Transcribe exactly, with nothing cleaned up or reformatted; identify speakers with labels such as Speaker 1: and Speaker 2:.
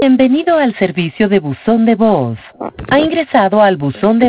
Speaker 1: Bienvenido al servicio de buzón de voz. Ha ingresado al buzón de